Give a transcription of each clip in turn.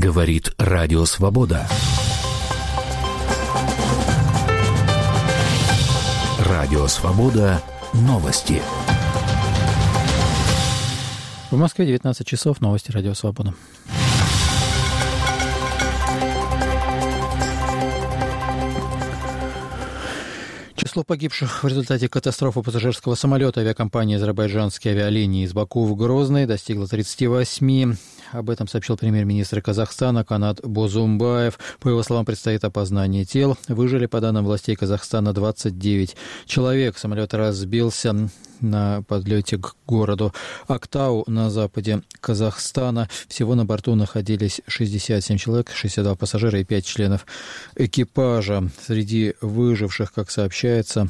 Говорит Радио Свобода. Радио Свобода. Новости. В Москве 19 часов. Новости Радио Свобода. Число погибших в результате катастрофы пассажирского самолета авиакомпании «Азербайджанские авиалинии» из Баку в Грозный достигло 38. Об этом сообщил премьер-министр Казахстана Канат Бозумбаев. По его словам, предстоит опознание тел. Выжили, по данным властей Казахстана, 29 человек. Самолет разбился на подлете к городу Актау на западе Казахстана. Всего на борту находились 67 человек, 62 пассажира и 5 членов экипажа. Среди выживших, как сообщается,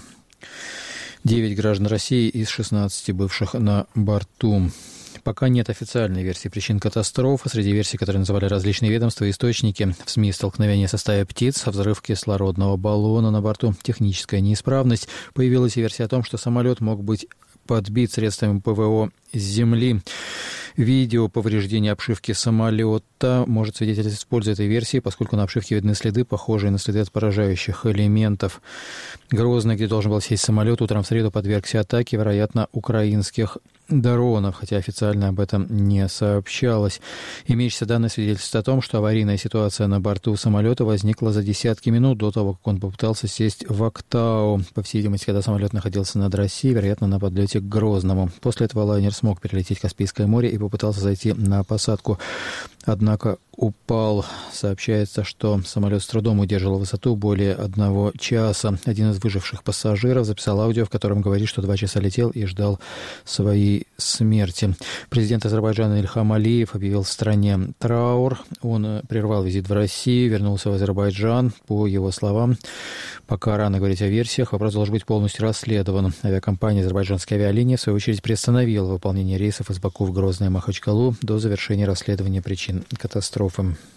9 граждан России из 16 бывших на борту. Пока нет официальной версии причин катастрофы. Среди версий, которые называли различные ведомства и источники, в СМИ столкновение со стаей птиц, взрыв кислородного баллона на борту, техническая неисправность. Появилась и версия о том, что самолет мог быть подбит средствами ПВО с земли. Видео повреждения обшивки самолета может свидетельствовать в пользу этой версии, поскольку на обшивке видны следы, похожие на следы от поражающих элементов. Грозный, где должен был сесть самолет, утром в среду подвергся атаке, вероятно, украинских дронов, хотя официально об этом не сообщалось. Имеющиеся данные свидетельствуют о том, что аварийная ситуация на борту самолета возникла за десятки минут до того, как он попытался сесть в Актау. По всей видимости, когда самолет находился над Россией, вероятно, на подлете к Грозному. После этого лайнер смог перелететь Каспийское море и попытался зайти на посадку, однако упал. Сообщается, что самолет с трудом удерживал высоту более 1 часа. Один из выживших пассажиров записал аудио, в котором говорит, что 2 часа летел и ждал своей смерти. Президент Азербайджана Ильхам Алиев объявил в стране траур. Он прервал визит в Россию, вернулся в Азербайджан. По его словам, пока рано говорить о версиях, вопрос должен быть полностью расследован. Авиакомпания «Азербайджанские авиалинии» в свою очередь приостановила выполнение рейсов из Баку в Грозное и Махачкалу до завершения расследования причин катастрофы.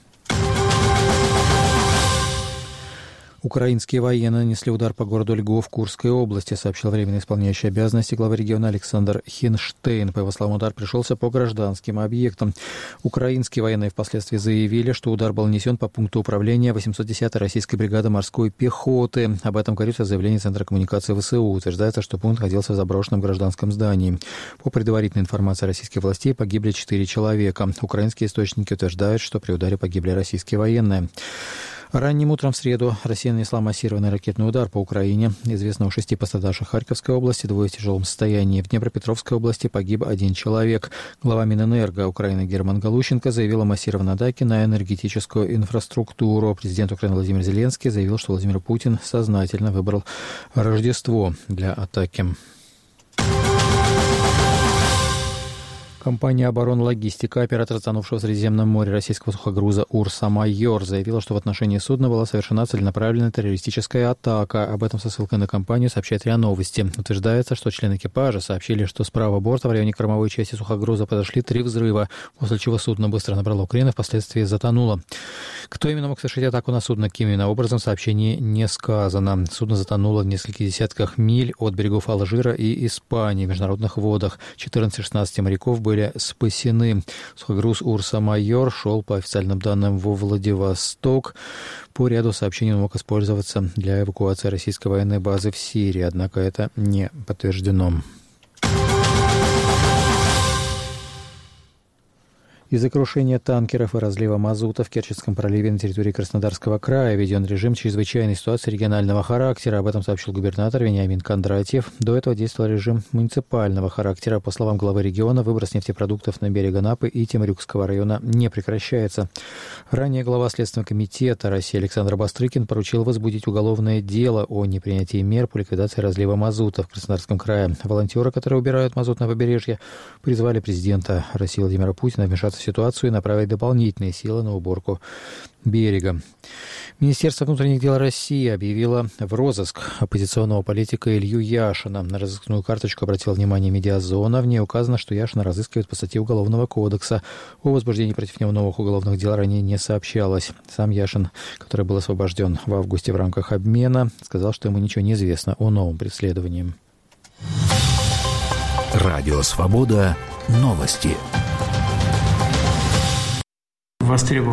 Украинские военные нанесли удар по городу Львов Курской области, сообщил временно исполняющий обязанности главы региона Александр Хинштейн. По его словам, удар пришелся по гражданским объектам. Украинские военные впоследствии заявили, что удар был нанесен по пункту управления 810-й российской бригады морской пехоты. Об этом говорится в заявлении Центра коммуникации ВСУ. Утверждается, что пункт находился в заброшенном гражданском здании. По предварительной информации российских властей погибли 4 человека. Украинские источники утверждают, что при ударе погибли российские военные. Ранним утром в среду Россия нанесла массированный ракетный удар по Украине. Известно о 6 пострадавших в Харьковской области, 2 в тяжелом состоянии. В Днепропетровской области погиб 1 человек. Глава Минэнерго Украины Герман Галущенко заявил о массированной атаке на энергетическую инфраструктуру. Президент Украины Владимир Зеленский заявил, что Владимир Путин сознательно выбрал Рождество для атаки. Компания «Оборонлогистика», оператор затонувшего в Средиземном море российского сухогруза «Урса-Майор», заявила, что в отношении судна была совершена целенаправленная террористическая атака. Об этом со ссылкой на компанию сообщает РИА Новости. Утверждается, что члены экипажа сообщили, что с правого борта в районе кормовой части сухогруза подошли 3 взрыва, после чего судно быстро набрало крен и впоследствии затонуло. Кто именно мог совершить атаку на судно, каким именно образом, в сообщении не сказано. Судно затонуло в нескольких десятках миль от берегов Алжира и Испании в международных водах. 14-16 моряков были спасены. Сухогруз «Урса-Майор» шел, по официальным данным, во Владивосток. По ряду сообщений он мог использоваться для эвакуации российской военной базы в Сирии, однако это не подтверждено. Из-за крушения танкеров и разлива мазута в Керченском проливе на территории Краснодарского края введен режим чрезвычайной ситуации регионального характера. Об этом сообщил губернатор Вениамин Кондратьев. До этого действовал режим муниципального характера. По словам главы региона, выброс нефтепродуктов на берег Анапы и Темрюкского района не прекращается. Ранее глава Следственного комитета России Александр Бастрыкин поручил возбудить уголовное дело о непринятии мер по ликвидации разлива мазута в Краснодарском крае. Волонтеры, которые убирают мазут на побережье, призвали президента России Владимира Путина вмешаться в ситуацию и направить дополнительные силы на уборку берега. Министерство внутренних дел России объявило в розыск оппозиционного политика Илью Яшина. На розыскную карточку обратила внимание «Медиазона». В ней указано, что Яшина разыскивают по статье Уголовного кодекса. О возбуждении против него новых уголовных дел ранее не сообщалось. Сам Яшин, который был освобожден в августе в рамках обмена, сказал, что ему ничего не известно о новом преследовании. Радио «Свобода». Новости. Востребован